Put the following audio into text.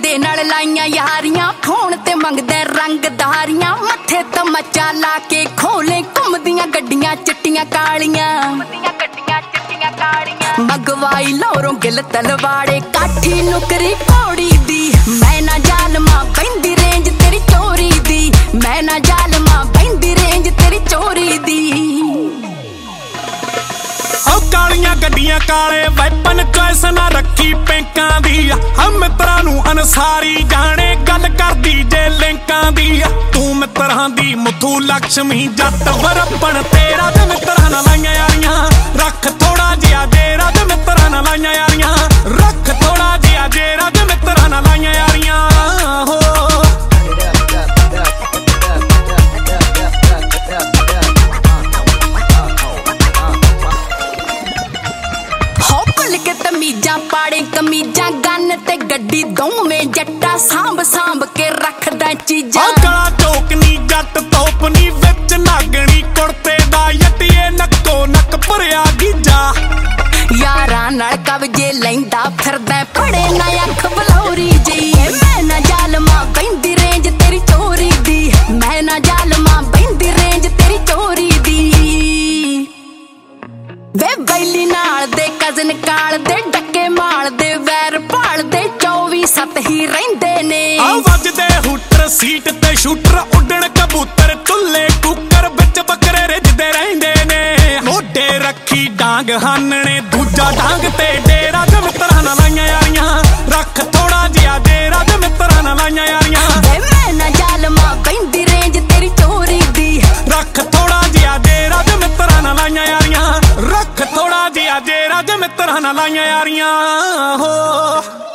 दे नाल लाइयां यारियां फोन ते मंगदे रंगदारियां मत्थे ते मचा ला के खोले घुमदियां गड्डियां चिट्टियां कालियां मगवाई लोरों गिल तलवाड़े काठी नुकरी घोड़ी दी मैं ना जालमा बैंदी रेंज तेरी चोरी दी मैं ना जालमा बैंदी रेंज तेरी चोरी दी कालियां गड्डियां काले वैपन चॉइस ना रखी पेंकां दी हम मित्रां नूं अनसारी जाने गल करदी जे लिंकां दी तू मित्रां दी मुथू लक्ष्मी जट वरपण तेरा ते मित्रां नाल लाइयां यारियां रख थोड़ा जिहा जेरा ते मित्रां नाल लाइयां यारियां रख थोड़ा जिहा जेरा ते मित्रां नाल लाइयां यारियां हो तमीजा पाड़े कमीजा गन ते गड्डी दोवें जट्टा सांभ सांभ के रखदा चीजा गला चौकनी जट तोपनी विच नागणी कुर्ते दा यटिए नक्को नक भरिया गीजा यारां नाल कवजे लैंदा फिरदा पड़े ना अख बलौरी जी मैं ना जालमा बैंदी रेंज तेरी चोरी दी मैं ना जालमा बैंदी रेंज तेरी चोरी दी वे बैली नाल दे कजन काल दे डके माल दे वैर भाल दे 24/7 ही रहिंदे ने आ वजदे हुटर सीट ते शूटर उड़न कबूतर चुल्ले कुकर विच बकरे रिजदे रहिंदे ने मोढे रखी डांग हानने दूजा डांग ते डेरा ते मित्रां नाल लाइयां यारियां रख थोड़ा जिहा डेरा ते मित्रां नाल लाइयां यारियां वे मैं ना जालमा बैंदी रेंज तेरी चोरी दी रख थोड़ा जिहा डेरा ते मित्रां नाल लाइयां यारियां रख थोड़ा जिहा जेरा ते मित्रां नाल लाइयां यारियां हो